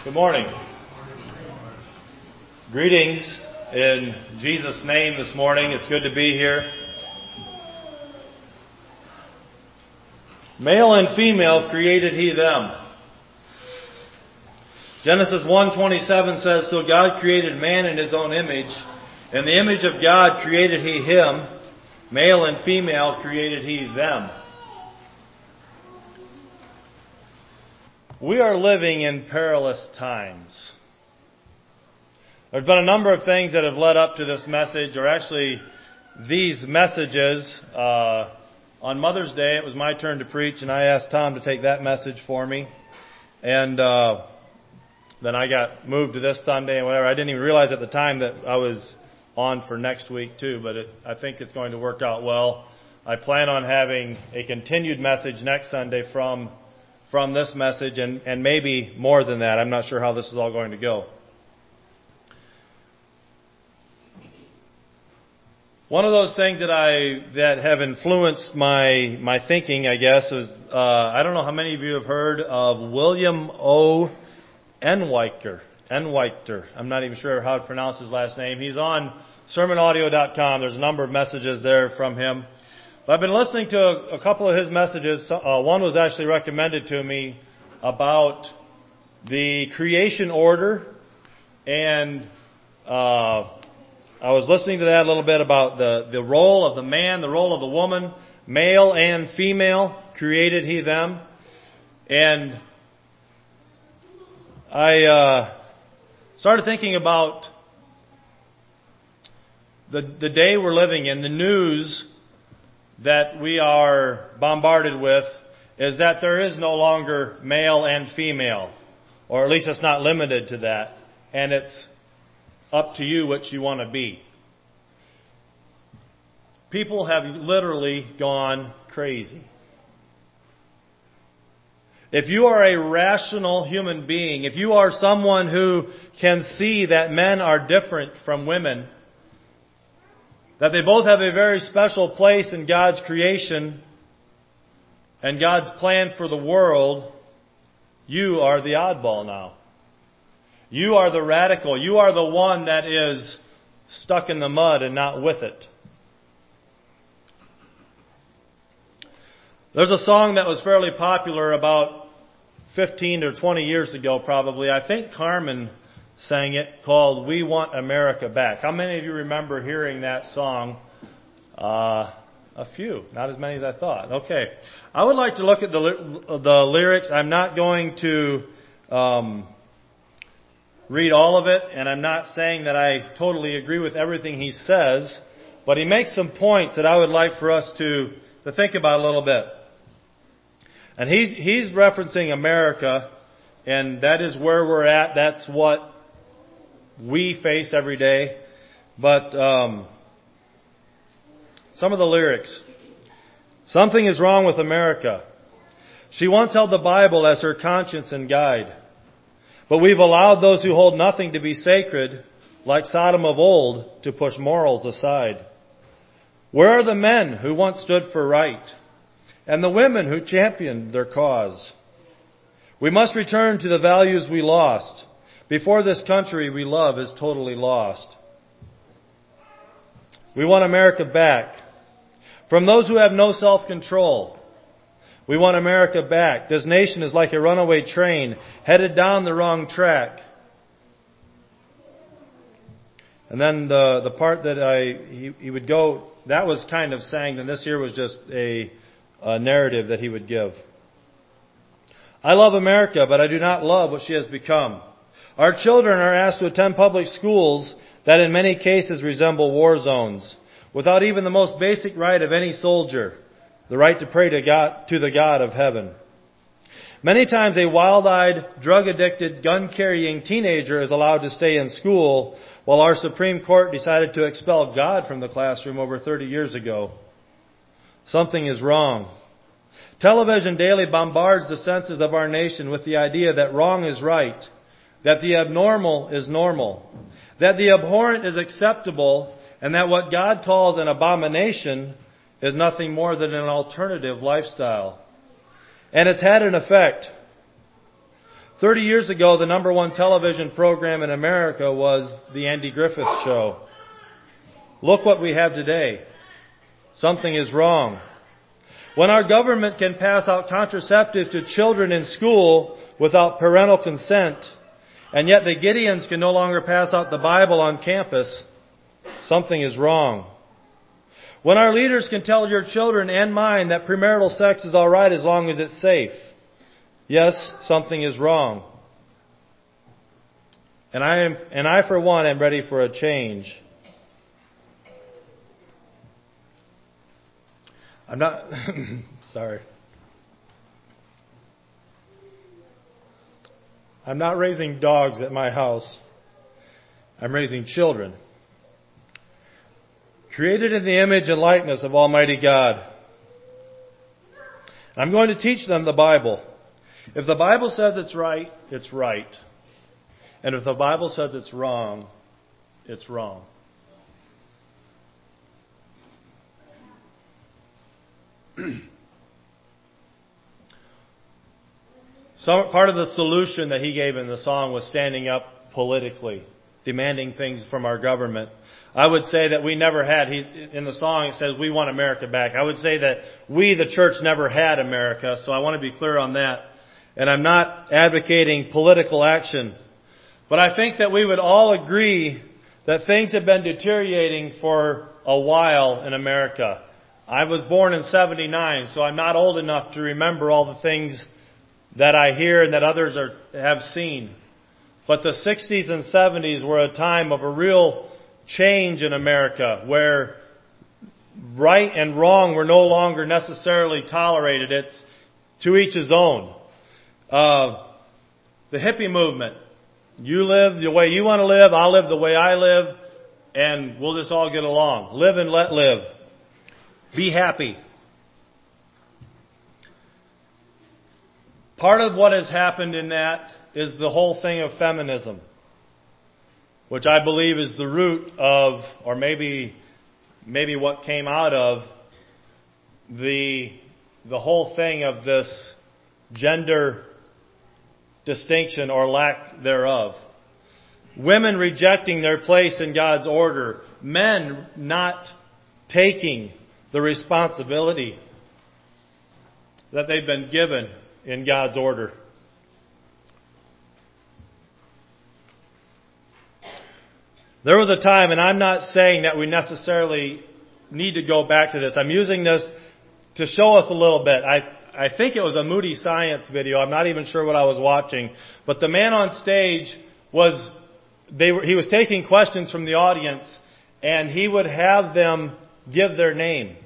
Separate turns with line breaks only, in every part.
Good morning. Greetings in Jesus' name this morning. It's good to be here. Male and female created He them. Genesis 1:27 says, "So God created man in His own image. In the image of God created He him. Male and female created He them." We are living in perilous times. There's been a number of things that have led up to this message, or actually these messages. On Mother's Day, it was my turn to preach, and I asked Tom to take that message for me. And then I got moved to this Sunday and whatever. I didn't even realize at the time that I was on for next week too, but I think it's going to work out well. I plan on having a continued message next Sunday from this message, and maybe more than that. I'm not sure how this is all going to go. One of those things that have influenced my thinking, I guess, is I don't know how many of you have heard of William O. Enweichter. I'm not even sure how to pronounce his last name. He's on sermonaudio.com. There's a number of messages there from him. But I've been listening to a couple of his messages. One was actually recommended to me about the creation order, and I was listening to that a little bit about the role of the man, the role of the woman, male and female, created He them. And I started thinking about the day we're living in. The news that we are bombarded with is that there is no longer male and female, or at least it's not limited to that, and it's up to you what you want to be. People have literally gone crazy. If you are a rational human being, if you are someone who can see that men are different from women, that they both have a very special place in God's creation and God's plan for the world, you are the oddball now. You are the radical. You are the one that is stuck in the mud and not with it. There's a song that was fairly popular about 15 or 20 years ago probably. I think Carmen sang it, called "We Want America Back." How many of you remember hearing that song? A few. Not as many as I thought. Okay. I would like to look at the lyrics. I'm not going to read all of it, and I'm not saying that I totally agree with everything he says, but he makes some points that I would like for us to think about a little bit. And he's referencing America, and that is where we're at. That's what we face every day. But some of the lyrics. Something is wrong with America. She once held the Bible as her conscience and guide. But we've allowed those who hold nothing to be sacred, like Sodom of old, to push morals aside. Where are the men who once stood for right, and the women who championed their cause? We must return to the values we lost before this country we love is totally lost. We want America back from those who have no self-control. We want America back. This nation is like a runaway train headed down the wrong track. And then the part that he would go, that was kind of sang, and this here was just a narrative that he would give. I love America, but I do not love what she has become. Our children are asked to attend public schools that in many cases resemble war zones, without even the most basic right of any soldier, the right to pray to God, to the God of heaven. Many times a wild-eyed, drug-addicted, gun-carrying teenager is allowed to stay in school, while our Supreme Court decided to expel God from the classroom over 30 years ago. Something is wrong. Television daily bombards the senses of our nation with the idea that wrong is right, that the abnormal is normal, that the abhorrent is acceptable, and that what God calls an abomination is nothing more than an alternative lifestyle. And it's had an effect. 30 years ago, the number one television program in America was The Andy Griffith Show. Look what we have today. Something is wrong. When our government can pass out contraceptives to children in school without parental consent, and yet the Gideons can no longer pass out the Bible on campus, something is wrong. When our leaders can tell your children and mine that premarital sex is all right as long as it's safe, yes, something is wrong. And I for one am ready for a change. I'm not sorry. I'm not raising dogs at my house. I'm raising children, created in the image and likeness of Almighty God. I'm going to teach them the Bible. If the Bible says it's right, it's right. And if the Bible says it's wrong, it's wrong. Part of the solution that he gave in the song was standing up politically, demanding things from our government. I would say that we never had, in the song it says we want America back. I would say that we, the church, never had America, so I want to be clear on that. And I'm not advocating political action. But I think that we would all agree that things have been deteriorating for a while in America. I was born in 79, so I'm not old enough to remember all the things that I hear and that others have seen. But the 60s and 70s were a time of a real change in America where right and wrong were no longer necessarily tolerated. It's to each his own. The hippie movement. You live the way you want to live, I'll live the way I live, and we'll just all get along. Live and let live. Be happy. Part of what has happened in that is the whole thing of feminism, which I believe is the root of, or maybe what came out of the whole thing of this gender distinction or lack thereof. Women rejecting their place in God's order. Men not taking the responsibility that they've been given in God's order. There was a time, and I'm not saying that we necessarily need to go back to this. I'm using this to show us a little bit. I think it was a Moody Science video. I'm not even sure what I was watching. But the man on stage he was taking questions from the audience, and he would have them give their name.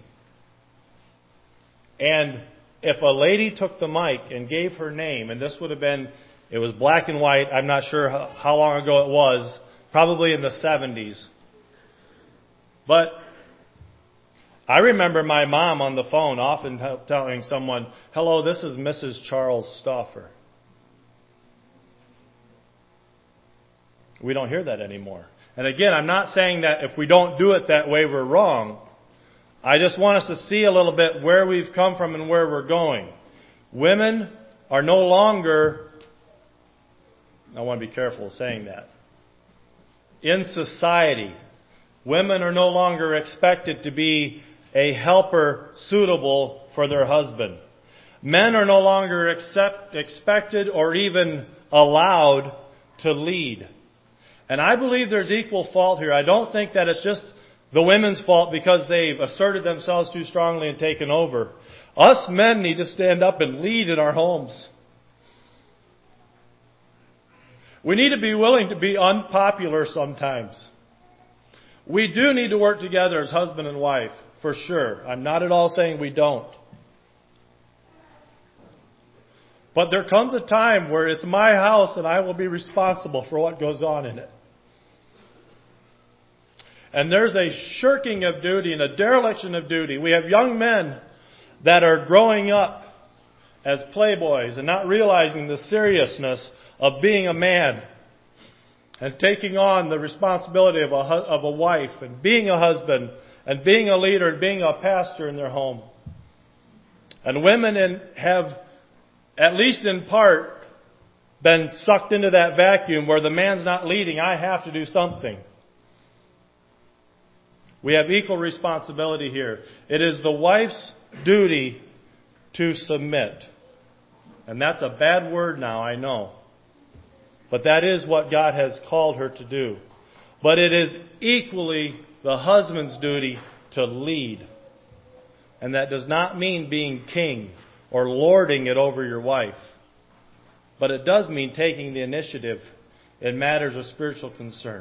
And if a lady took the mic and gave her name, and this would have been, it was black and white, I'm not sure how long ago it was, probably in the 70s. But I remember my mom on the phone often telling someone, "Hello, this is Mrs. Charles Stauffer." We don't hear that anymore. And again, I'm not saying that if we don't do it that way, we're wrong. I just want us to see a little bit where we've come from and where we're going. Women are no longer, I want to be careful saying that, in society, women are no longer expected to be a helper suitable for their husband. Men are no longer expected or even allowed to lead. And I believe there's equal fault here. I don't think that it's just the women's fault because they've asserted themselves too strongly and taken over. Us men need to stand up and lead in our homes. We need to be willing to be unpopular sometimes. We do need to work together as husband and wife, for sure. I'm not at all saying we don't. But there comes a time where it's my house and I will be responsible for what goes on in it. And there's a shirking of duty and a dereliction of duty. We have young men that are growing up as playboys and not realizing the seriousness of being a man and taking on the responsibility of a wife and being a husband and being a leader and being a pastor in their home. And women have, at least in part, been sucked into that vacuum where the man's not leading. I have to do something. We have equal responsibility here. It is the wife's duty to submit. And that's a bad word now, I know. But that is what God has called her to do. But it is equally the husband's duty to lead. And that does not mean being king or lording it over your wife. But it does mean taking the initiative in matters of spiritual concern.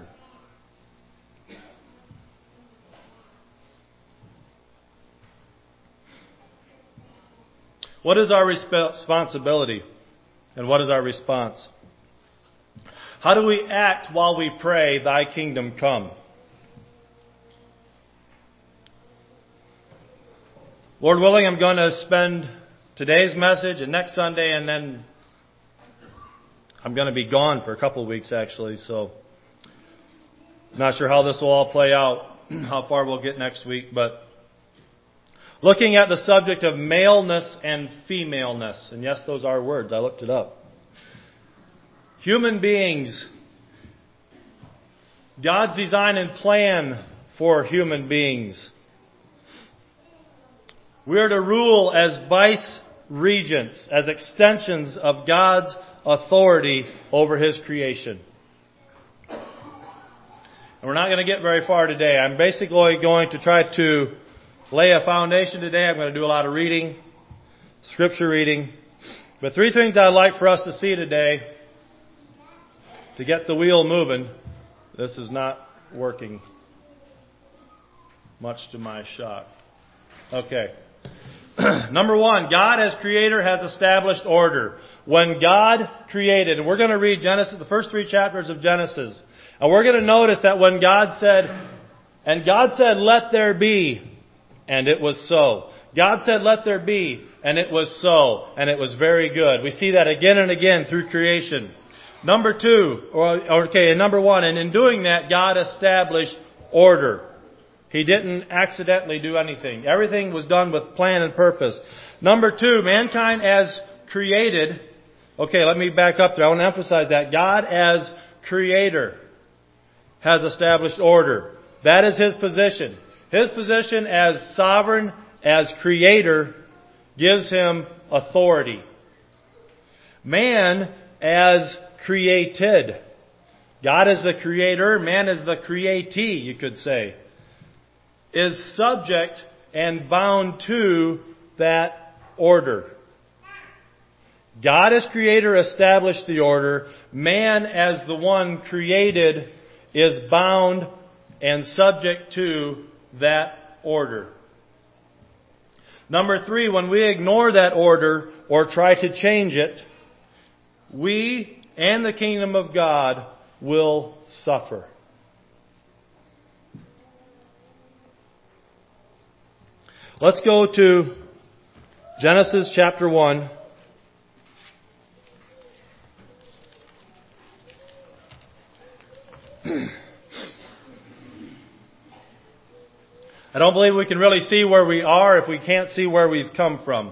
What is our responsibility? And what is our response? How do we act while we pray, Thy kingdom come? Lord willing, I'm going to spend today's message and next Sunday, and then I'm going to be gone for a couple of weeks actually, so I'm not sure how this will all play out, how far we'll get next week, but looking at the subject of maleness and femaleness. And yes, those are words. I looked it up. Human beings, God's design and plan for human beings. We are to rule as vice regents, as extensions of God's authority over His creation. And we're not going to get very far today. I'm basically going to try to lay a foundation today. I'm going to do a lot of reading, scripture reading. But three things I'd like for us to see today to get the wheel moving. This is not working, much to my shock. Okay. Number one, God as creator has established order. When God created, and we're going to read Genesis, the first 3 chapters of Genesis, and we're going to notice that when God said, and God said, let there be, and it was so. God said, let there be, and it was so, and it was very good. We see that again and again through creation. Number one, and in doing that, God established order. He didn't accidentally do anything. Everything was done with plan and purpose. Number 2, mankind as created. Okay, let me back up there. I want to emphasize that. God as creator has established order. That is His position. His position as sovereign, as creator, gives Him authority. Man as created. God is the creator, man is the createe, you could say, is subject and bound to that order. God as creator established the order. Man as the one created is bound and subject to that order. Number 3, when we ignore that order or try to change it, we and the kingdom of God will suffer. Let's go to Genesis chapter 1. I don't believe we can really see where we are if we can't see where we've come from.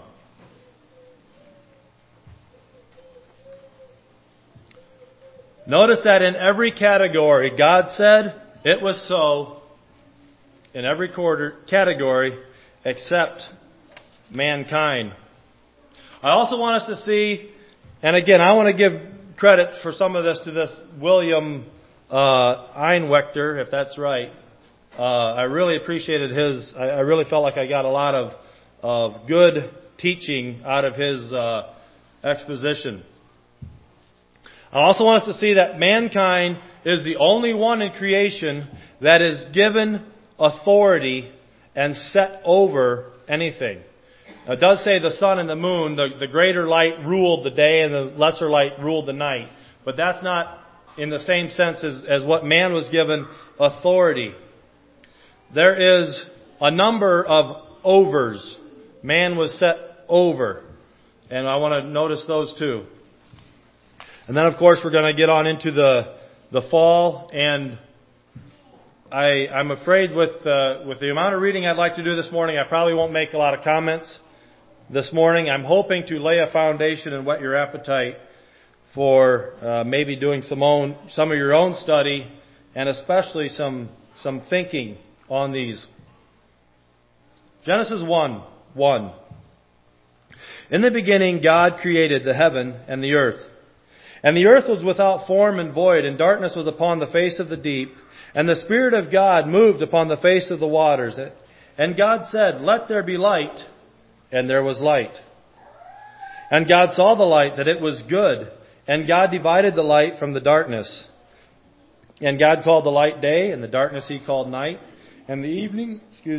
Notice that in every category, God said, it was so, in every category, except mankind. I also want us to see, and again, I want to give credit for some of this to this William Einwechter, if that's right. I really appreciated I really felt like I got a lot of good teaching out of his exposition. I also want us to see that mankind is the only one in creation that is given authority and set over anything. Now, it does say the sun and the moon, the greater light ruled the day and the lesser light ruled the night. But that's not in the same sense as what man was given authority. There is a number of overs. Man was set over. And I want to notice those too. And then, of course, we're going to get on into the fall. And I'm afraid with the amount of reading I'd like to do this morning, I probably won't make a lot of comments this morning. I'm hoping to lay a foundation and whet your appetite for maybe doing some of your own study, and especially some thinking on these. Genesis 1:1. In the beginning God created the heaven and the earth. And the earth was without form and void, and darkness was upon the face of the deep. And the Spirit of God moved upon the face of the waters. And God said, "Let there be light." And there was light. And God saw the light, that it was good. And God divided the light from the darkness. And God called the light day, and the darkness He called night. And the evening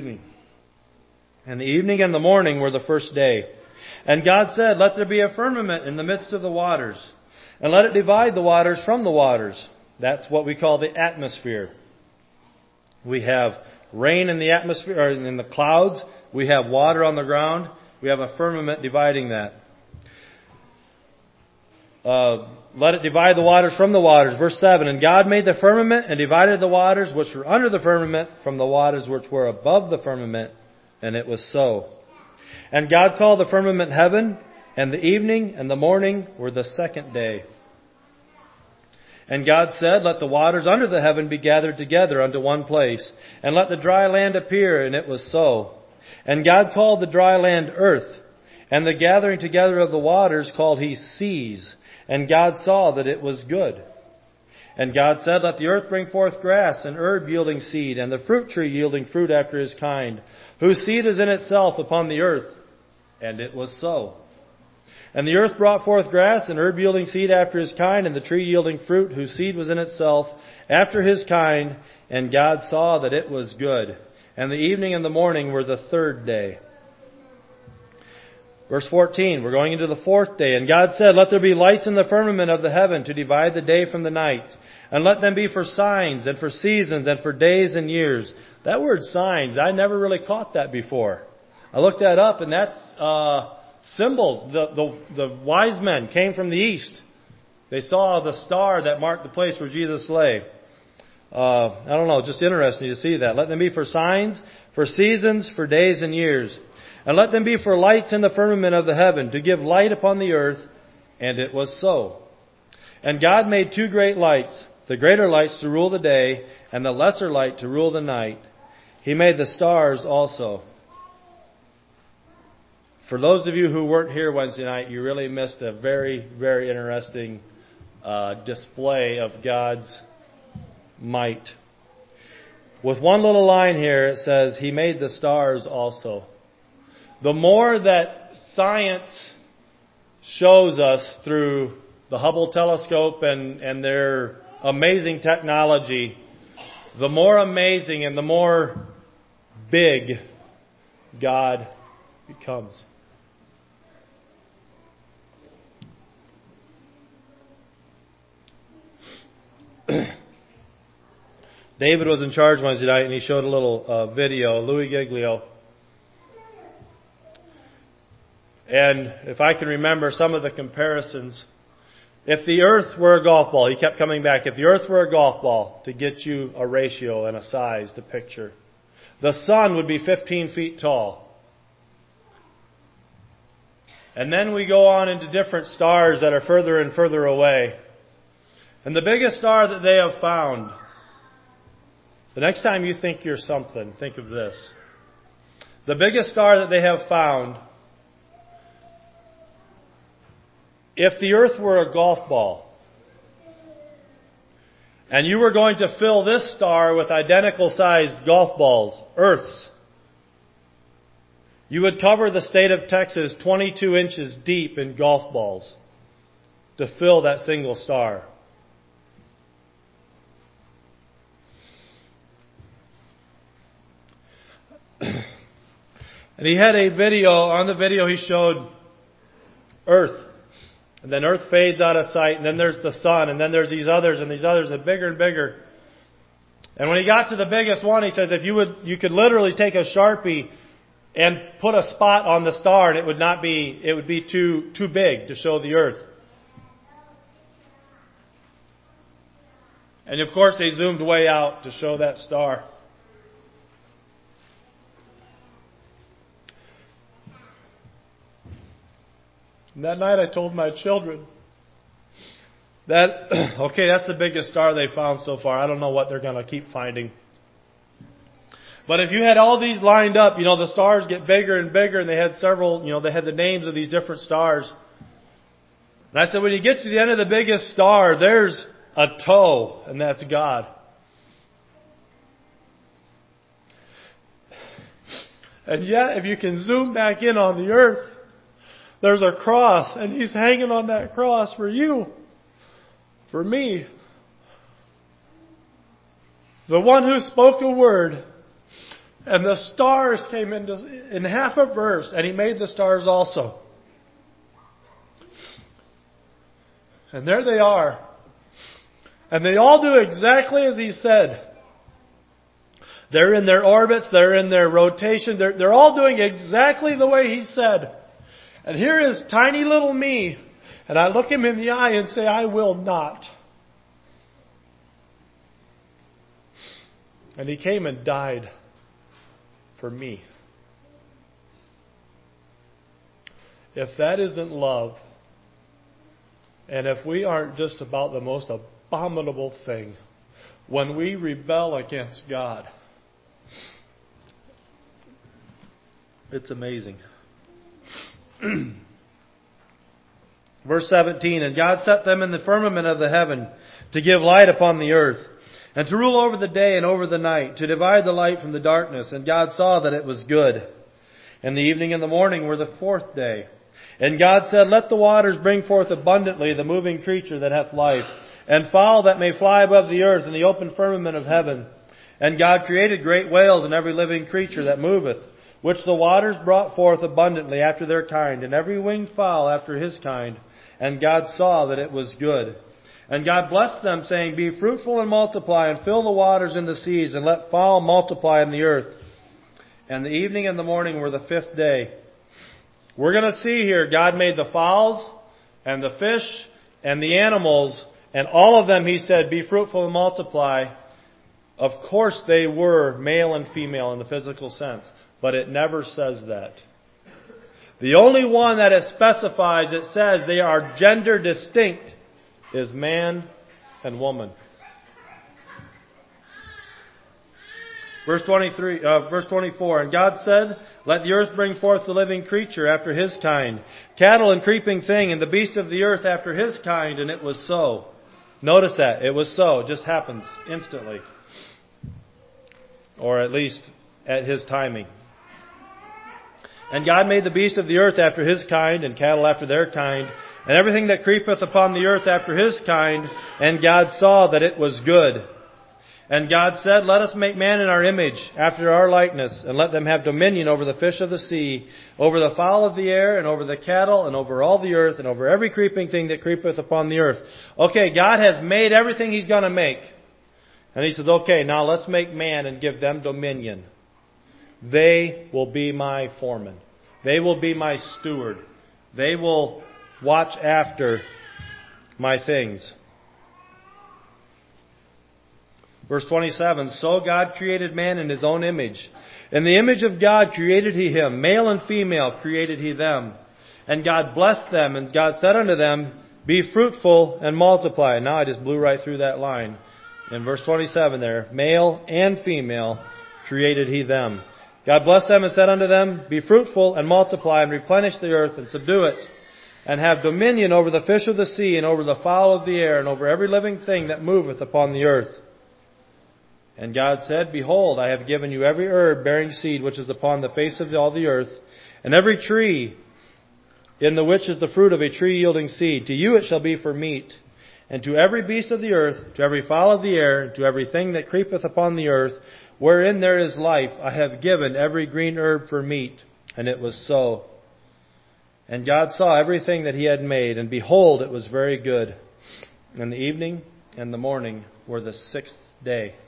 and the morning were the first day. And God said, "Let there be a firmament in the midst of the waters, and let it divide the waters from the waters." That's what we call the atmosphere. We have rain in the atmosphere, or in the clouds. We have water on the ground. We have a firmament dividing that. Let it divide the waters from the waters. Verse 7, and God made the firmament and divided the waters which were under the firmament from the waters which were above the firmament. And it was so. And God called the firmament heaven, and the evening and the morning were the second day. And God said, "Let the waters under the heaven be gathered together unto one place, and let the dry land appear." And it was so. And God called the dry land earth, and the gathering together of the waters called He seas. And God saw that it was good. And God said, "Let the earth bring forth grass, and herb yielding seed, and the fruit tree yielding fruit after his kind, whose seed is in itself upon the earth." And it was so. And the earth brought forth grass, and herb yielding seed after his kind, and the tree yielding fruit, whose seed was in itself after his kind. And God saw that it was good. And the evening and the morning were the third day. Verse 14, we're going into the fourth day. And God said, "Let there be lights in the firmament of the heaven to divide the day from the night. And let them be for signs and for seasons and for days and years." That word signs, I never really caught that before. I looked that up, and that's symbols. The wise men came from the east. They saw the star that marked the place where Jesus lay. I don't know, just interesting to see that. Let them be for signs, for seasons, for days and years. And let them be for lights in the firmament of the heaven, to give light upon the earth. And it was so. And God made two great lights, the greater lights to rule the day, and the lesser light to rule the night. He made the stars also. For those of you who weren't here Wednesday night, you really missed a very, very interesting display of God's might. With one little line here, it says, He made the stars also. The more that science shows us through the Hubble telescope and their amazing technology, the more amazing and the more big God becomes. David was in charge Wednesday night, and he showed a little video, Louis Giglio. And if I can remember some of the comparisons, if the earth were a golf ball, he kept coming back, if the earth were a golf ball, to get you a ratio and a size to picture, the sun would be 15 feet tall. And then we go on into different stars that are further and further away. And the biggest star that they have found, the next time you think you're something, think of this. The biggest star that they have found, if the earth were a golf ball, and you were going to fill this star with identical sized golf balls, Earths, you would cover the state of Texas 22 inches deep in golf balls to fill that single star. And he had a video, on the video he showed Earth. And then Earth fades out of sight, and then there's the sun, and then there's these others, and bigger and bigger. And when he got to the biggest one, he says, you could literally take a Sharpie and put a spot on the star, and it would be too big to show the Earth. And of course they zoomed way out to show that star. And that night I told my children, That's the biggest star they found so far. I don't know what they're going to keep finding. But if you had all these lined up, the stars get bigger and bigger, and they had several, they had the names of these different stars. And I said, when you get to the end of the biggest star, there's a toe, and that's God. And yet, if you can zoom back in on the earth, there's a cross, and He's hanging on that cross for you, for me. The one who spoke a word, and the stars came in half a verse, and He made the stars also. And there they are. And they all do exactly as He said. They're in their orbits, they're in their rotation, they're all doing exactly the way He said. And here is tiny little me, and I look Him in the eye and say, I will not. And He came and died for me. If that isn't love, and if we aren't just about the most abominable thing, when we rebel against God, it's amazing. Verse 17, and God set them in the firmament of the heaven to give light upon the earth, and to rule over the day and over the night, to divide the light from the darkness. And God saw that it was good. And the evening and the morning were the fourth day. And God said, let the waters bring forth abundantly the moving creature that hath life, and fowl that may fly above the earth in the open firmament of heaven. And God created great whales and every living creature that moveth, which the waters brought forth abundantly after their kind, and every winged fowl after his kind. And God saw that it was good. And God blessed them, saying, be fruitful and multiply, and fill the waters in the seas, and let fowl multiply in the earth. And the evening and the morning were the fifth day. We're going to see here, God made the fowls, and the fish, and the animals, and all of them, He said, be fruitful and multiply. Of course they were male and female in the physical sense, but it never says that. The only one that it specifies, it says they are gender distinct, is man and woman. Verse 24, and God said, let the earth bring forth the living creature after his kind, cattle and creeping thing, and the beast of the earth after his kind, and it was so. Notice that. It was so. It just happens instantly. Or at least at His timing. And God made the beast of the earth after his kind, and cattle after their kind, and everything that creepeth upon the earth after his kind, and God saw that it was good. And God said, let us make man in our image, after our likeness, and let them have dominion over the fish of the sea, over the fowl of the air, and over the cattle, and over all the earth, and over every creeping thing that creepeth upon the earth. Okay, God has made everything He's going to make. And He says, okay, now let's make man and give them dominion. They will be my foreman. They will be my steward. They will watch after my things. Verse 27, so God created man in His own image. In the image of God created He him. Male and female created He them. And God blessed them, and God said unto them, be fruitful and multiply. Now I just blew right through that line. In verse 27 there, male and female created He them. God blessed them and said unto them, be fruitful and multiply, and replenish the earth and subdue it, and have dominion over the fish of the sea, and over the fowl of the air, and over every living thing that moveth upon the earth. And God said, behold, I have given you every herb bearing seed which is upon the face of all the earth, and every tree in the which is the fruit of a tree yielding seed. To you it shall be for meat. And to every beast of the earth, to every fowl of the air, and to every thing that creepeth upon the earth, wherein there is life, I have given every green herb for meat. And it was so. And God saw everything that He had made, and behold, it was very good. And the evening and the morning were the sixth day.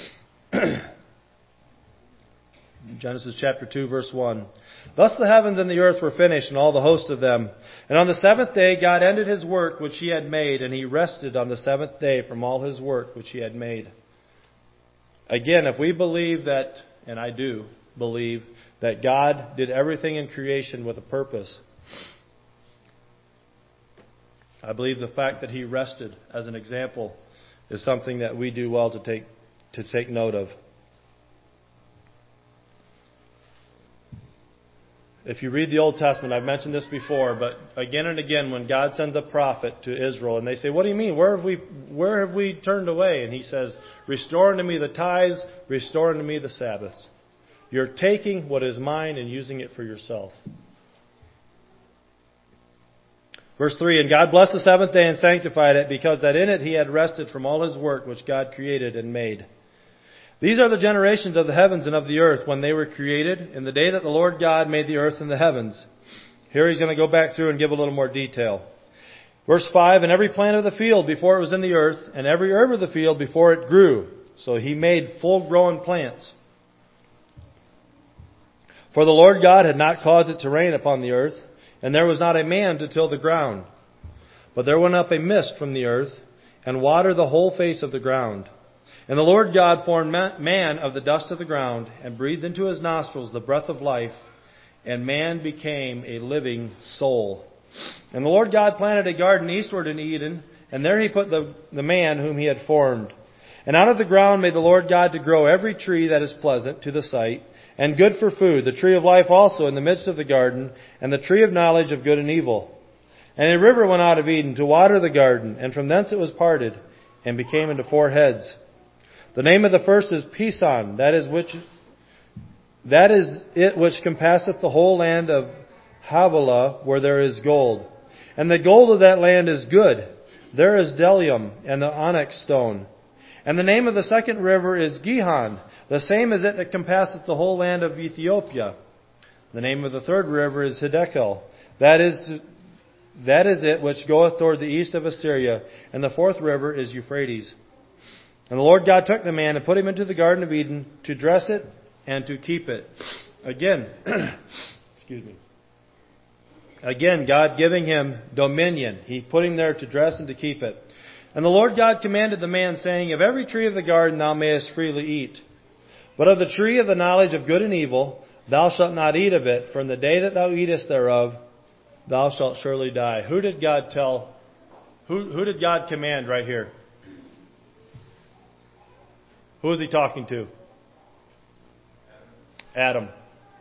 Genesis chapter 2 verse 1. Thus the heavens and the earth were finished, and all the host of them. And on the seventh day God ended His work which He had made, and He rested on the seventh day from all His work which He had made. Again, if we believe that, and I do believe, that God did everything in creation with a purpose, I believe the fact that he rested as an example is something that we do well to take note of. If you read the Old Testament, I've mentioned this before, but again and again when God sends a prophet to Israel and they say, "What do you mean? Where have we turned away?" And he says, "Restore unto me the tithes, restore unto me the Sabbaths." You're taking what is mine and using it for yourself. Verse 3, "And God blessed the seventh day and sanctified it, because that in it he had rested from all his work which God created and made. These are the generations of the heavens and of the earth when they were created, in the day that the Lord God made the earth and the heavens." Here he's going to go back through and give a little more detail. Verse 5, "And every plant of the field before it was in the earth, and every herb of the field before it grew." So he made full-grown plants. "For the Lord God had not caused it to rain upon the earth, and there was not a man to till the ground. But there went up a mist from the earth, and watered the whole face of the ground. And the Lord God formed man of the dust of the ground, and breathed into his nostrils the breath of life, and man became a living soul. And the Lord God planted a garden eastward in Eden, and there he put the man whom he had formed. And out of the ground made the Lord God to grow every tree that is pleasant to the sight, and good for food, the tree of life also in the midst of the garden, and the tree of knowledge of good and evil. And a river went out of Eden to water the garden, and from thence it was parted, and became into 4 heads. The name of the first is Pison, that is it which compasseth the whole land of Havilah, where there is gold. And the gold of that land is good. There is bdellium and the onyx stone. And the name of the second river is Gihon, the same is it that compasseth the whole land of Ethiopia. The name of the third river is Hiddekel, that is it which goeth toward the east of Assyria. And the fourth river is Euphrates. And the Lord God took the man and put him into the Garden of Eden to dress it and to keep it." Again, Again, God giving him dominion. He put him there to dress and to keep it. "And the Lord God commanded the man, saying, Of every tree of the garden thou mayest freely eat. But of the tree of the knowledge of good and evil thou shalt not eat of it, for in the day that thou eatest thereof thou shalt surely die." Who did God tell? Who did God command right here? Who is he talking to? Adam.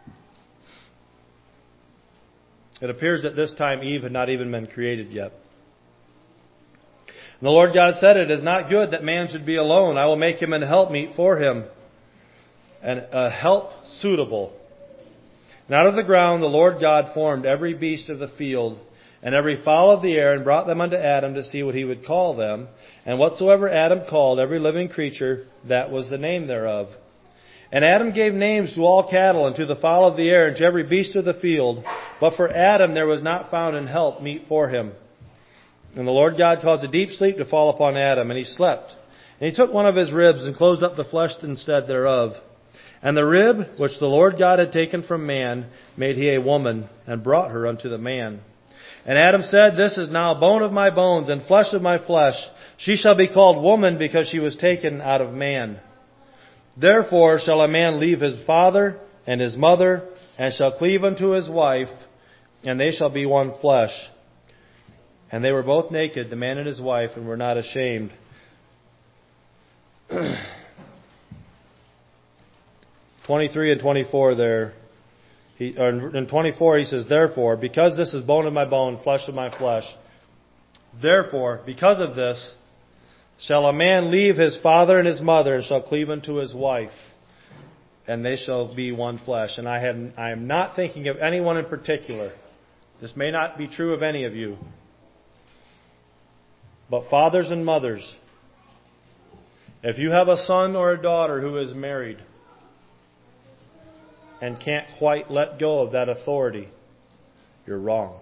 It appears that this time Eve had not even been created yet. "And the Lord God said, It is not good that man should be alone. I will make him an helpmeet for him, and a help suitable. And out of the ground the Lord God formed every beast of the field, and every fowl of the air, and brought them unto Adam to see what he would call them. And whatsoever Adam called every living creature, that was the name thereof. And Adam gave names to all cattle, and to the fowl of the air, and to every beast of the field. But for Adam there was not found an help meet for him. And the Lord God caused a deep sleep to fall upon Adam, and he slept. And he took one of his ribs, and closed up the flesh instead thereof. And the rib which the Lord God had taken from man made he a woman, and brought her unto the man. And Adam said, This is now bone of my bones, and flesh of my flesh. She shall be called woman, because she was taken out of man. Therefore shall a man leave his father and his mother, and shall cleave unto his wife, and they shall be one flesh. And they were both naked, the man and his wife, and were not ashamed." 23 and 24 there. In 24 he says, "Therefore, because this is bone of my bone, flesh of my flesh. Therefore, because of this, shall a man leave his father and his mother, and shall cleave unto his wife, and they shall be one flesh." And I am not thinking of anyone in particular. This may not be true of any of you. But fathers and mothers, if you have a son or a daughter who is married and can't quite let go of that authority, you're wrong.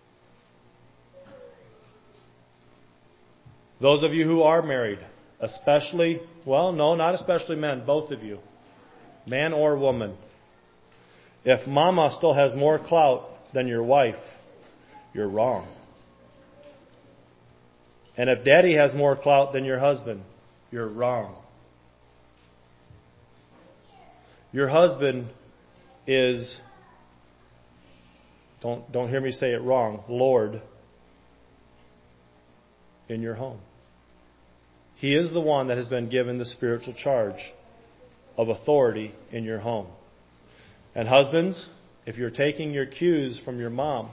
Those of you who are married, especially, well, no, not especially men, both of you, man or woman, if mama still has more clout than your wife, you're wrong. And if daddy has more clout than your husband, you're wrong. Your husband is, don't hear me say it wrong, Lord. in your home. He is the one that has been given the spiritual charge of authority in your home. And husbands, if you're taking your cues from your mom,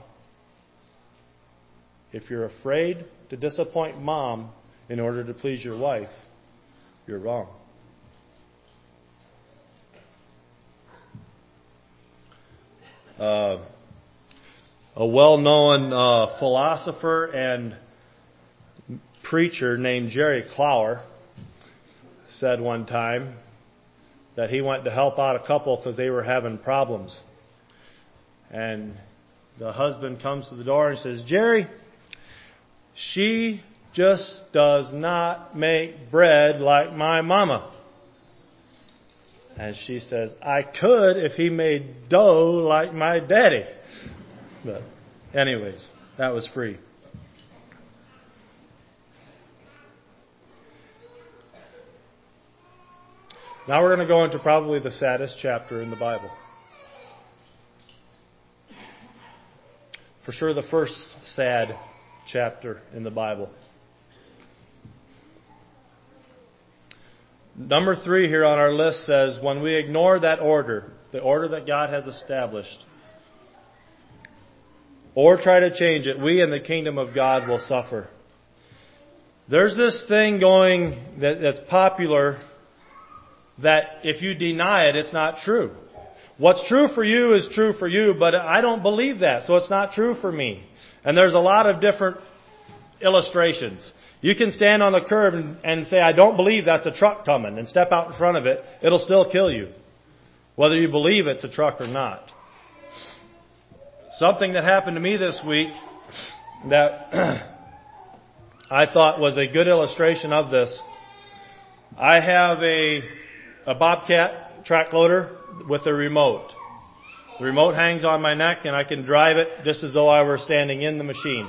if you're afraid to disappoint mom in order to please your wife, you're wrong. A well-known philosopher and preacher named Jerry Clower said one time that he went to help out a couple because they were having problems. And the husband comes to the door and says, "Jerry, she just does not make bread like my mama." And she says, "I could if he made dough like my daddy." But anyways, that was free. Now we're going to go into probably the saddest chapter in the Bible. For sure the first sad chapter in the Bible. Number 3 here on our list says, when we ignore that order, the order that God has established, or try to change it, we in the kingdom of God will suffer. There's this thing going that's popular that if you deny it, it's not true. What's true for you is true for you, but I don't believe that, so it's not true for me. And there's a lot of different illustrations. You can stand on the curb and say, "I don't believe that's a truck coming," and step out in front of it. It'll still kill you, whether you believe it's a truck or not. Something that happened to me this week that I thought was a good illustration of this. I have a Bobcat track loader with a remote. The remote hangs on my neck and I can drive it just as though I were standing in the machine.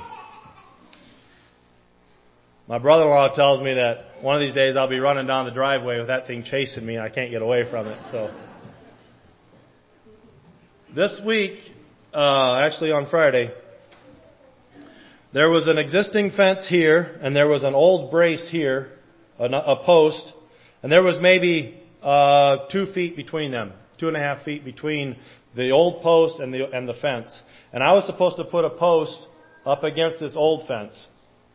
My brother-in-law tells me that one of these days I'll be running down the driveway with that thing chasing me and I can't get away from it. So this week, actually on Friday, there was an existing fence here and there was an old brace here, a post, and there was maybe 2 feet between them, 2.5 feet between the old post and the fence. And I was supposed to put a post up against this old fence.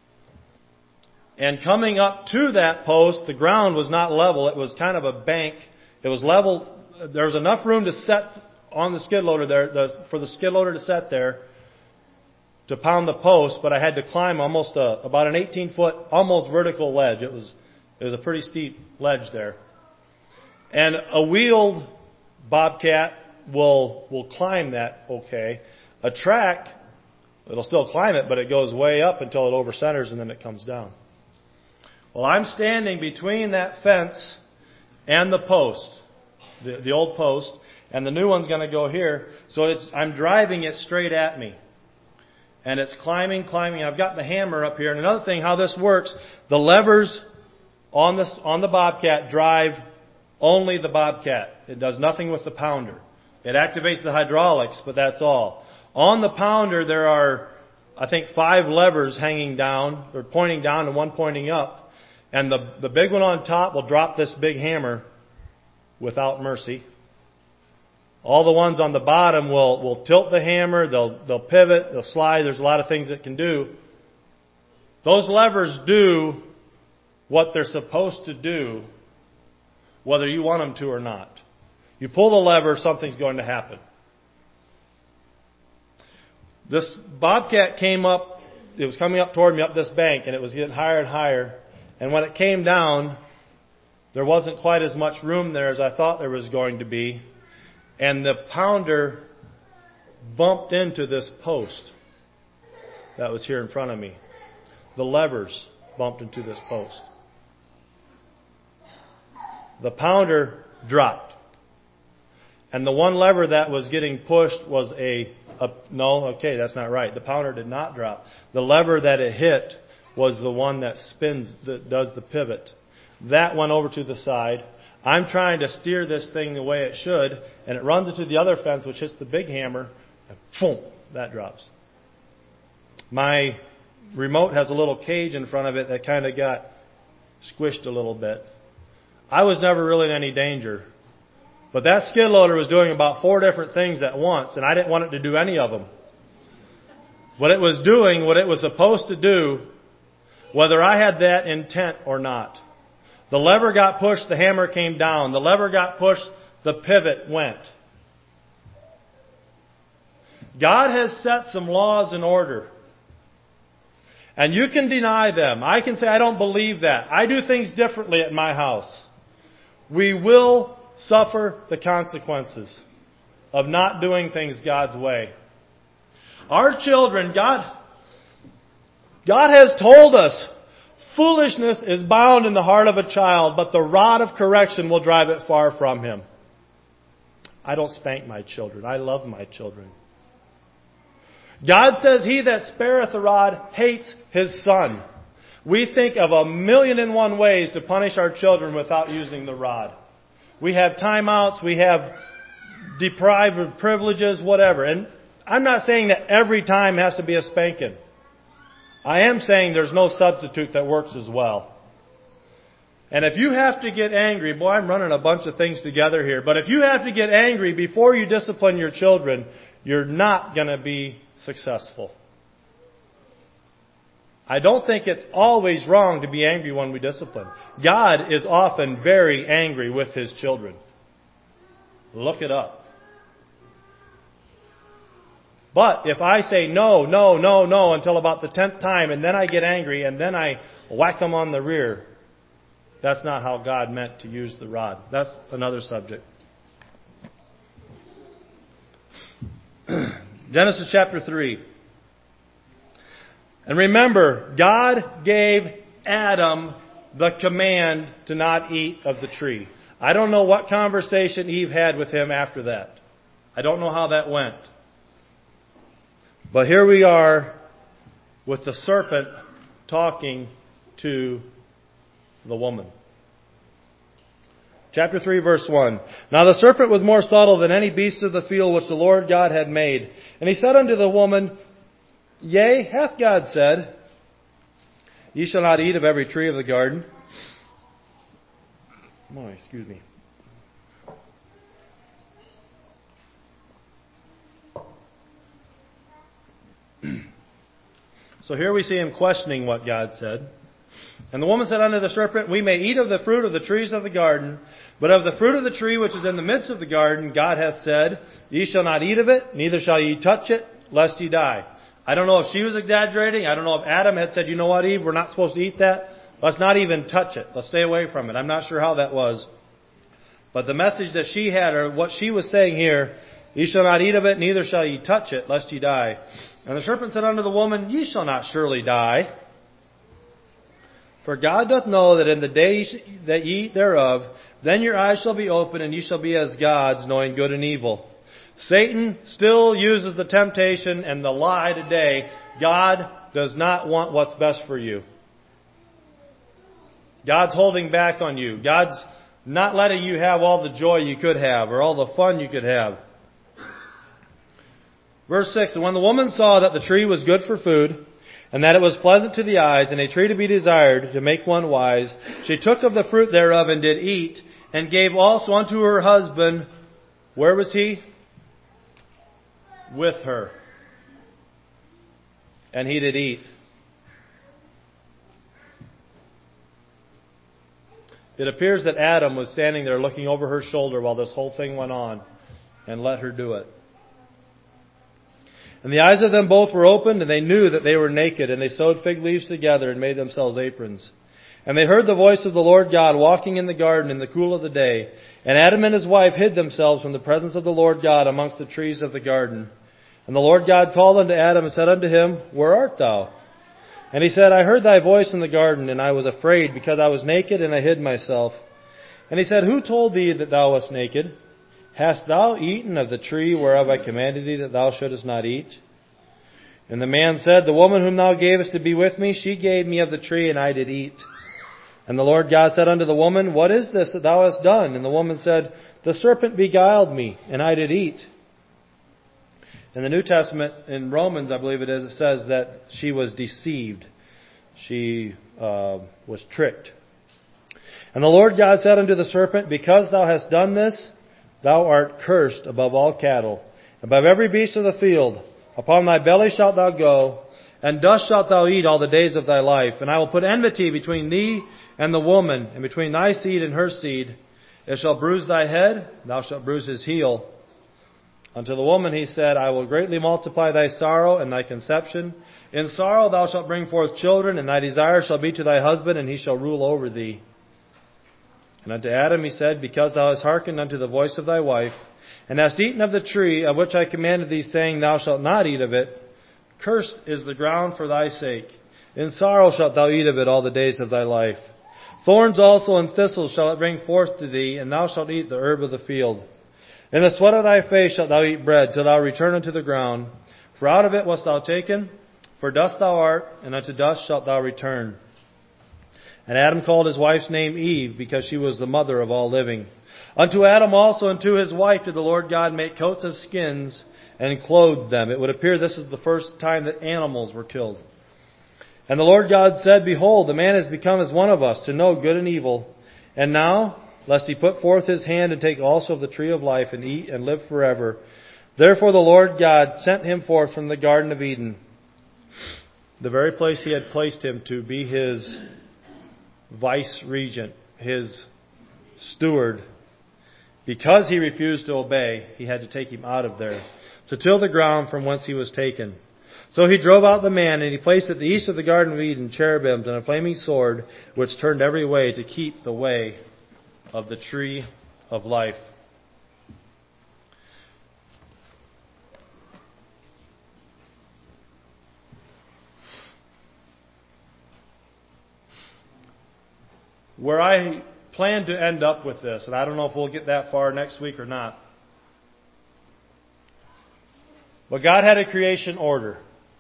And coming up to that post, the ground was not level. It was kind of a bank. It was level. There was enough room to set on the skid loader there, for the skid loader to set there to pound the post, but I had to climb almost about an 18-foot, almost vertical ledge. It was a pretty steep ledge there. And a wheeled Bobcat will climb that okay. A track, it'll still climb it, but it goes way up until it overcenters and then it comes down. Well, I'm standing between that fence and the post, the old post, and the new one's going to go here. So I'm driving it straight at me. And it's climbing. I've got the hammer up here. And another thing, how this works, the levers on the Bobcat drive only the Bobcat. It does nothing with the pounder. It activates the hydraulics, but that's all. On the pounder, there are, I think, 5 levers hanging down, or pointing down and one pointing up. And the big one on top will drop this big hammer without mercy. All the ones on the bottom will tilt the hammer, they'll pivot, they'll slide. There's a lot of things it can do. Those levers do what they're supposed to do, whether you want them to or not. You pull the lever, something's going to happen. This Bobcat came up, it was coming up toward me up this bank, and it was getting higher and higher. And when it came down, there wasn't quite as much room there as I thought there was going to be. And the pounder bumped into this post that was here in front of me. The levers bumped into this post. The pounder dropped. And the one lever that was getting pushed was that's not right. The pounder did not drop. The lever that it hit was the one that spins, that does the pivot. That went over to the side. I'm trying to steer this thing the way it should, and it runs into the other fence, which hits the big hammer, and boom, that drops. My remote has a little cage in front of it that kind of got squished a little bit. I was never really in any danger. But that skid loader was doing about 4 different things at once, and I didn't want it to do any of them. But it was doing what it was supposed to do, whether I had that intent or not. The lever got pushed, the hammer came down. The lever got pushed, the pivot went. God has set some laws in order. And you can deny them. I can say, I don't believe that. I do things differently at my house. We will suffer the consequences of not doing things God's way. Our children, God has told us, foolishness is bound in the heart of a child, but the rod of correction will drive it far from him. I don't spank my children. I love my children. God says, he that spareth the rod hates his son. We think of 1,000,001 ways to punish our children without using the rod. We have timeouts, we have deprived of privileges, whatever. And I'm not saying that every time has to be a spanking. I am saying there's no substitute that works as well. And if you have to get angry, boy, I'm running a bunch of things together here, but if you have to get angry before you discipline your children, you're not going to be successful. I don't think it's always wrong to be angry when we discipline. God is often very angry with His children. Look it up. But if I say no until about the 10th time and then I get angry and then I whack them on the rear, that's not how God meant to use the rod. That's another subject. Genesis chapter 3. And remember, God gave Adam the command to not eat of the tree. I don't know what conversation Eve had with him after that. I don't know how that went. But here we are with the serpent talking to the woman. Chapter 3, verse 1. Now the serpent was more subtle than any beast of the field which the Lord God had made. And he said unto the woman, Yea, hath God said, Ye shall not eat of every tree of the garden? Excuse me. So here we see him questioning what God said. And the woman said unto the serpent, We may eat of the fruit of the trees of the garden, but of the fruit of the tree which is in the midst of the garden, God hath said, Ye shall not eat of it, neither shall ye touch it, lest ye die. I don't know if she was exaggerating. I don't know if Adam had said, you know what, Eve, we're not supposed to eat that. Let's not even touch it. Let's stay away from it. I'm not sure how that was. But the message that she had, or what she was saying here, Ye shall not eat of it, neither shall ye touch it, lest ye die. And the serpent said unto the woman, Ye shall not surely die. For God doth know that in the day that ye eat thereof, then your eyes shall be opened, and ye shall be as gods, knowing good and evil. Satan still uses the temptation and the lie today. God does not want what's best for you. God's holding back on you. God's not letting you have all the joy you could have or all the fun you could have. Verse 6, And when the woman saw that the tree was good for food, and that it was pleasant to the eyes, and a tree to be desired, to make one wise, she took of the fruit thereof and did eat, and gave also unto her husband. Where was he? With her. And he did eat. It appears that Adam was standing there looking over her shoulder while this whole thing went on, and let her do it. And the eyes of them both were opened, and they knew that they were naked, and they sewed fig leaves together and made themselves aprons. And they heard the voice of the Lord God walking in the garden in the cool of the day. And Adam and his wife hid themselves from the presence of the Lord God amongst the trees of the garden. And the Lord God called unto Adam and said unto him, Where art thou? And he said, I heard thy voice in the garden, and I was afraid, because I was naked, and I hid myself. And he said, Who told thee that thou wast naked? Hast thou eaten of the tree whereof I commanded thee that thou shouldest not eat? And the man said, The woman whom thou gavest to be with me, she gave me of the tree, and I did eat. And the Lord God said unto the woman, What is this that thou hast done? And the woman said, The serpent beguiled me, and I did eat. In the New Testament, in Romans, I believe it is, it says that she was deceived. She was tricked. And the Lord God said unto the serpent, Because thou hast done this, thou art cursed above all cattle, above every beast of the field. Upon thy belly shalt thou go, and dust shalt thou eat all the days of thy life. And I will put enmity between thee and the woman, and between thy seed and her seed. It shall bruise thy head, thou shalt bruise his heel. Unto the woman he said, I will greatly multiply thy sorrow and thy conception. In sorrow thou shalt bring forth children, and thy desire shall be to thy husband, and he shall rule over thee. And unto Adam he said, Because thou hast hearkened unto the voice of thy wife, and hast eaten of the tree of which I commanded thee, saying, Thou shalt not eat of it, cursed is the ground for thy sake. In sorrow shalt thou eat of it all the days of thy life. Thorns also and thistles shall it bring forth to thee, and thou shalt eat the herb of the field. In the sweat of thy face shalt thou eat bread, till thou return unto the ground. For out of it wast thou taken, for dust thou art, and unto dust shalt thou return. And Adam called his wife's name Eve, because she was the mother of all living. Unto Adam also and to his wife did the Lord God make coats of skins, and clothed them. It would appear this is the first time that animals were killed. And the Lord God said, Behold, the man has become as one of us, to know good and evil. And now, lest he put forth his hand and take also of the tree of life, and eat and live forever. Therefore the Lord God sent him forth from the Garden of Eden, the very place he had placed him to be his vice-regent, his steward. Because he refused to obey, he had to take him out of there, to till the ground from whence he was taken. So he drove out the man, and he placed at the east of the Garden of Eden cherubims and a flaming sword, which turned every way to keep the way of the tree of life. Where I plan to end up with this, and I don't know if we'll get that far next week or not, but God had a creation order.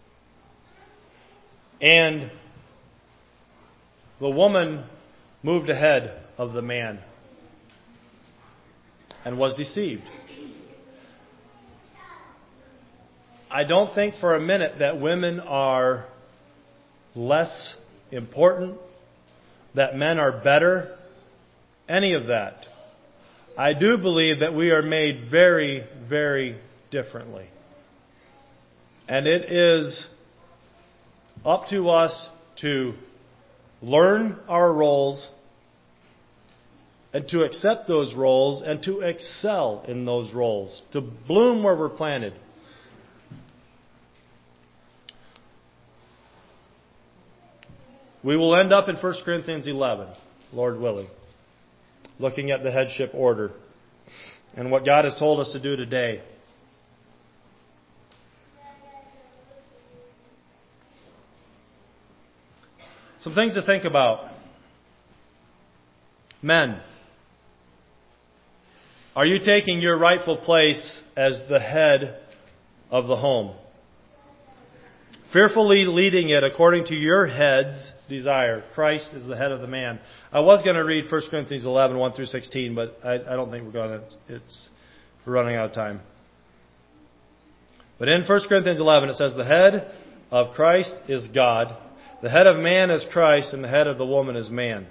And the woman moved ahead of the man and was deceived. I don't think for a minute that women are less important, that men are better, any of that. I do believe that we are made very, very differently. And it is up to us to learn our roles and to accept those roles and to excel in those roles, to bloom where we're planted. We will end up in 1 Corinthians 11, Lord willing, looking at the headship order and what God has told us to do today. Some things to think about. Men, are you taking your rightful place as the head of the home? Fearfully leading it according to your head's desire. Christ is the head of the man. I was going to read 1 Corinthians 11, 1 through 16, but I don't think we're going to. We're running out of time. But in 1 Corinthians 11 it says, the head of Christ is God. The head of man is Christ, and the head of the woman is man.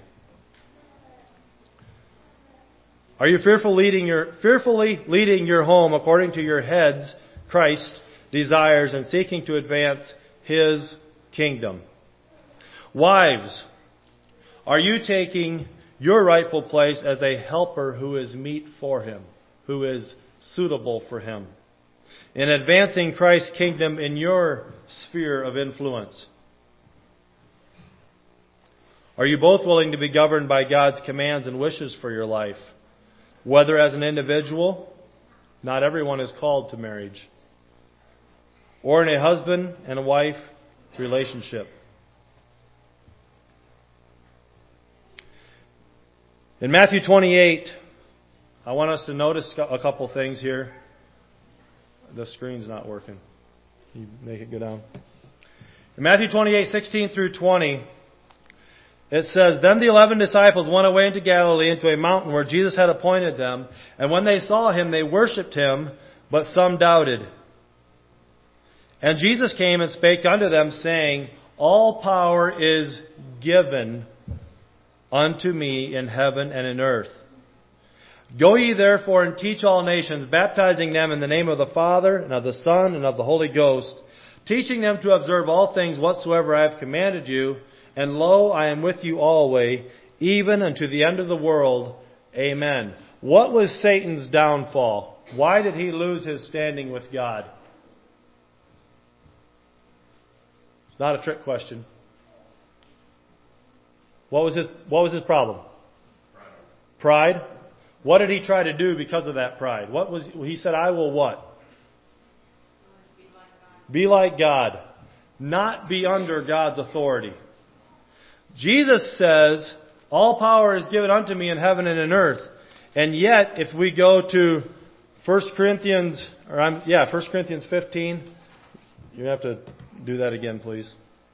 Are you fearfully leading your home according to your head's, Christ's, desires and seeking to advance His kingdom? Wives, are you taking your rightful place as a helper who is meet for Him, who is suitable for Him, in advancing Christ's kingdom in your sphere of influence? Are you both willing to be governed by God's commands and wishes for your life? Whether as an individual, not everyone is called to marriage, or in a husband and a wife relationship. In Matthew 28, I want us to notice a couple things here. The screen's not working. Can you make it go down? In Matthew 28, 16 through 20, it says, Then the 11 disciples went away into Galilee, into a mountain where Jesus had appointed them. And when they saw Him, they worshipped Him, but some doubted. And Jesus came and spake unto them, saying, All power is given unto me in heaven and in earth. Go ye therefore and teach all nations, baptizing them in the name of the Father, and of the Son, and of the Holy Ghost, teaching them to observe all things whatsoever I have commanded you. And lo, I am with you always, even unto the end of the world. Amen. What was Satan's downfall? Why did he lose his standing with God? It's not a trick question. What was his problem? Pride. What did he try to do because of that pride? He said, I will what? Be like God. Not be under God's authority. Jesus says, all power is given unto me in heaven and in earth. And yet, if we go to 1 Corinthians 15, you have to do that again, please.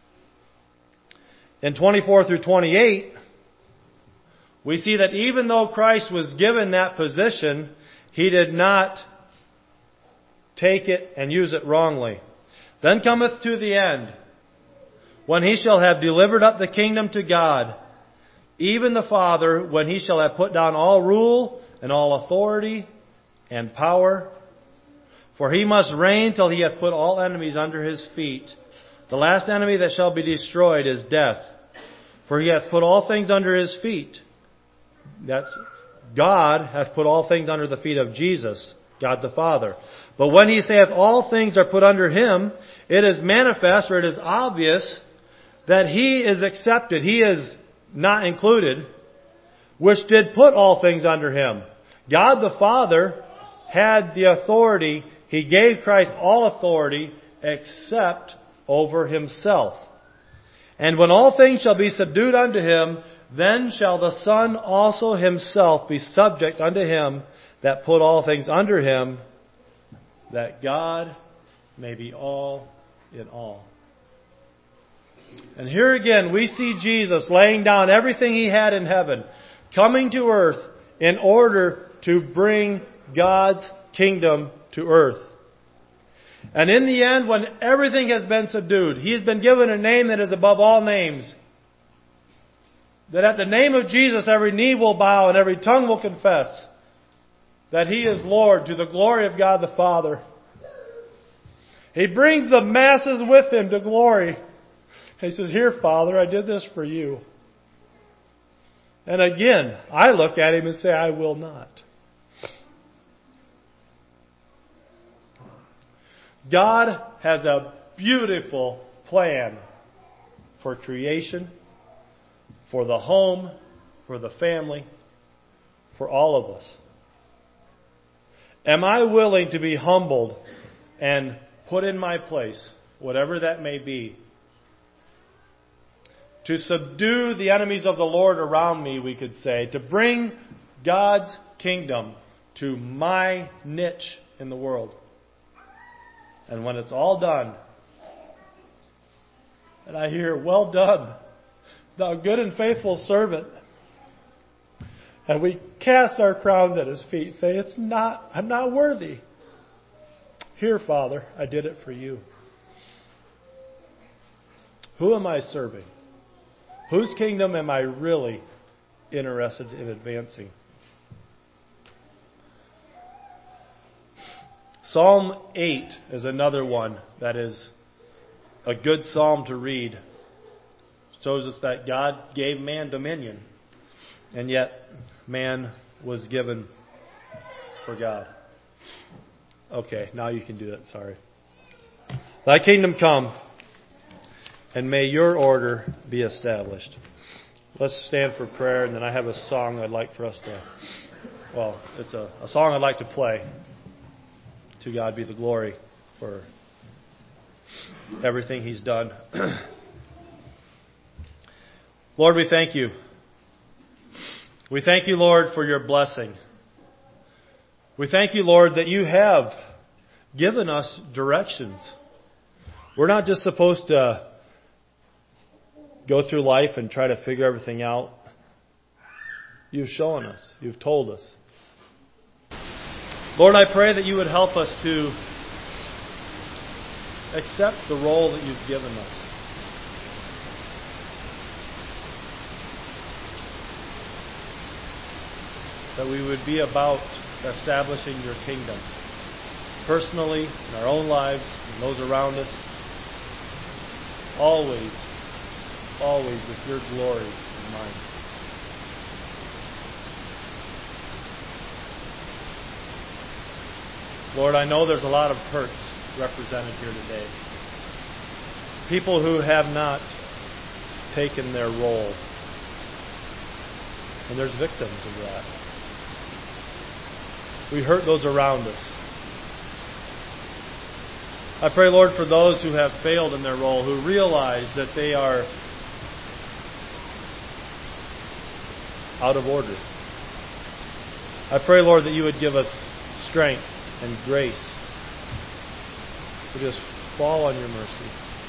In 24 through 28, we see that even though Christ was given that position, He did not take it and use it wrongly. Then cometh to the end, when He shall have delivered up the kingdom to God, even the Father, when He shall have put down all rule and all authority and power. For He must reign till He hath put all enemies under His feet. The last enemy that shall be destroyed is death. For He hath put all things under His feet. That's God hath put all things under the feet of Jesus, God the Father. But when He saith all things are put under Him, it is manifest, or it is obvious, that He is accepted. He is not included, which did put all things under Him. God the Father had the authority. He gave Christ all authority except over Himself. And when all things shall be subdued unto Him, then shall the Son also Himself be subject unto Him that put all things under Him, that God may be all in all. And here again we see Jesus laying down everything He had in heaven, coming to earth in order to bring God's kingdom to earth. And in the end, when everything has been subdued, He has been given a name that is above all names. That at the name of Jesus every knee will bow and every tongue will confess that He is Lord, to the glory of God the Father. He brings the masses with Him to glory. He says, here, Father, I did this for you. And again, I look at Him and say, I will not. God has a beautiful plan for creation, for the home, for the family, for all of us. Am I willing to be humbled and put in my place, whatever that may be, to subdue the enemies of the Lord around me, we could say, to bring God's kingdom to my niche in the world? And when it's all done, and I hear, well done, thou good and faithful servant, and we cast our crowns at His feet, say, I'm not worthy. Here, Father, I did it for you. Who am I serving? Whose kingdom am I really interested in advancing? Psalm 8 is another one that is a good psalm to read. It shows us that God gave man dominion, and yet man was given for God. Okay, now you can do that. Sorry. Thy kingdom come, and may your order be established. Let's stand for prayer, and then I have a song I'd like for us to... Well, it's a song I'd like to play. To God be the glory for everything He's done. Lord, we thank You. We thank You, Lord, for Your blessing. We thank You, Lord, that You have given us directions. We're not just supposed to go through life and try to figure everything out. You've shown us. You've told us. Lord, I pray that You would help us to accept the role that you've given us. That we would be about establishing your kingdom, personally, in our own lives, and those around us, always with your glory in mind. Lord, I know there's a lot of hurts represented here today. People who have not taken their role. And there's victims of that. We hurt those around us. I pray, Lord, for those who have failed in their role, who realize that they are out of order. I pray, Lord, that you would give us strength and grace to just fall on your mercy,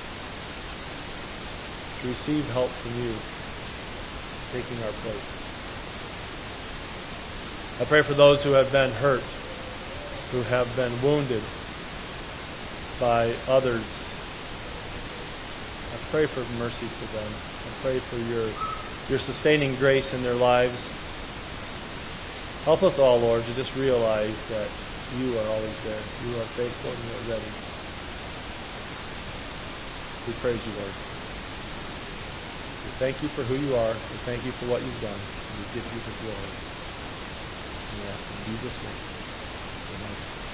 to receive help from you, taking our place. I pray for those who have been hurt, who have been wounded by others. I pray for mercy for them. I pray for your sustaining grace in their lives. Help us all, Lord, to just realize that you are always there. You are faithful and you are ready. We praise you, Lord. We thank you for who you are. We thank you for what you've done. And we give you the glory. And we ask in Jesus' name. Amen.